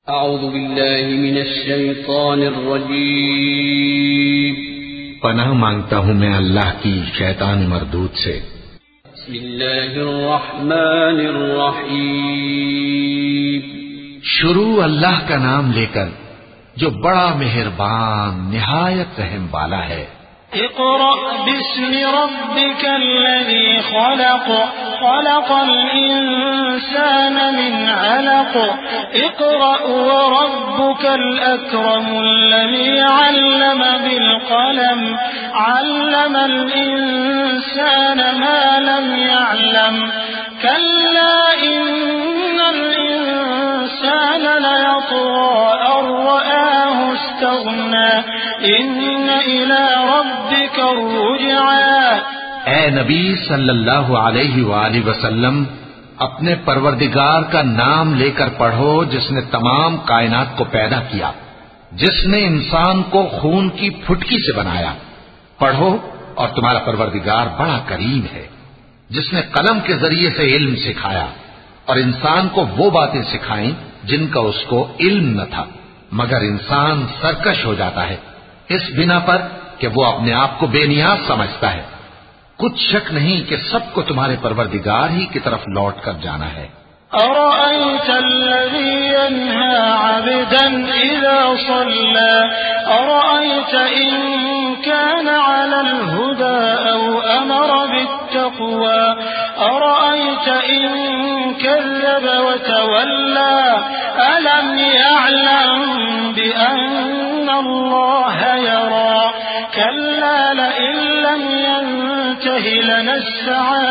اعوذ باللہ من الشیطان الرجیم، پناہ مانگتا ہوں میں اللہ کی شیطان مردود سے۔ بسم اللہ الرحمن الرحیم، شروع اللہ کا نام لے کر جو بڑا مہربان نہایت رحم والا ہے۔ اقرأ باسم ربك الذي خلق، خلق الإنسان من علق، اقرأ وربك الأكرم الذي علم بالقلم، علم الإنسان ما لم يعلم، كلا إن الإنسان ليطغى أن رآه استغنى، إن إلى ربك الرجعى۔ اے نبی صلی اللہ علیہ وآلہ وسلم، اپنے پروردگار کا نام لے کر پڑھو جس نے تمام کائنات کو پیدا کیا، جس نے انسان کو خون کی پھٹکی سے بنایا۔ پڑھو اور تمہارا پروردگار بڑا کریم ہے، جس نے قلم کے ذریعے سے علم سکھایا اور انسان کو وہ باتیں سکھائیں جن کا اس کو علم نہ تھا، مگر انسان سرکش ہو جاتا ہے اس بنا پر کہ وہ اپنے آپ کو بے نیاز سمجھتا ہے۔ کچھ شک نہیں کہ سب کو تمہارے پروردگار ہی کی طرف لوٹ کر جانا ہے۔ أرأيت الذي ينهى عبدا إذا صلى، أرأيت إن كان على الهدى أو أمر بالتقوى، أرأيت إن كذب وتولى، ألم يعلم بأن الله يرى، كلا لئن لم ينته لنسفعا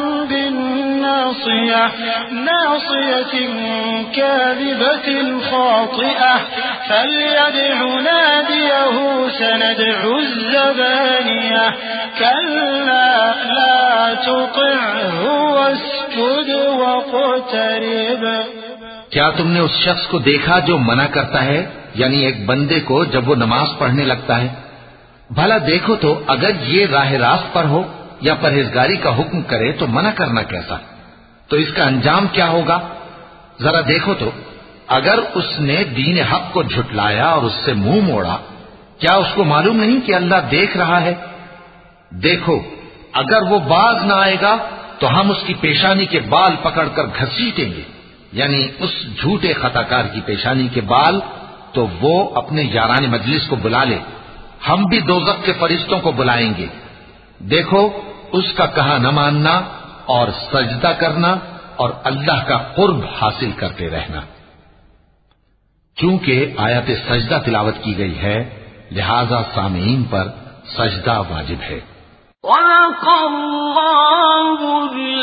بالناصية، ناصية كاذبة خاطئة، فليدع ناديه سندع الزبانية، كلا لا تطعه واسجد واقترب۔ کیا تم نے اس شخص کو دیکھا جو منع کرتا ہے، یعنی ایک بندے کو جب وہ نماز پڑھنے لگتا ہے؟ بھلا دیکھو تو اگر یہ راہ راست پر ہو یا پرہیزگاری کا حکم کرے تو منع کرنا کیسا؟ تو اس کا انجام کیا ہوگا؟ ذرا دیکھو تو اگر اس نے دین حق کو جھٹلایا اور اس سے منہ موڑا، کیا اس کو معلوم نہیں کہ اللہ دیکھ رہا ہے؟ دیکھو اگر وہ باز نہ آئے گا تو ہم اس کی پیشانی کے بال پکڑ کر گھسیٹیں گے، یعنی اس جھوٹے خطاکار کی پیشانی کے بال، تو وہ اپنے یاران مجلس کو بلا لے، ہم بھی دوزخ کے فرشتوں کو بلائیں گے۔ دیکھو اس کا کہا نہ ماننا اور سجدہ کرنا اور اللہ کا قرب حاصل کرتے رہنا۔ چونکہ آیت سجدہ تلاوت کی گئی ہے لہذا سامعین پر سجدہ واجب ہے۔ وَلَقَ اللَّهُ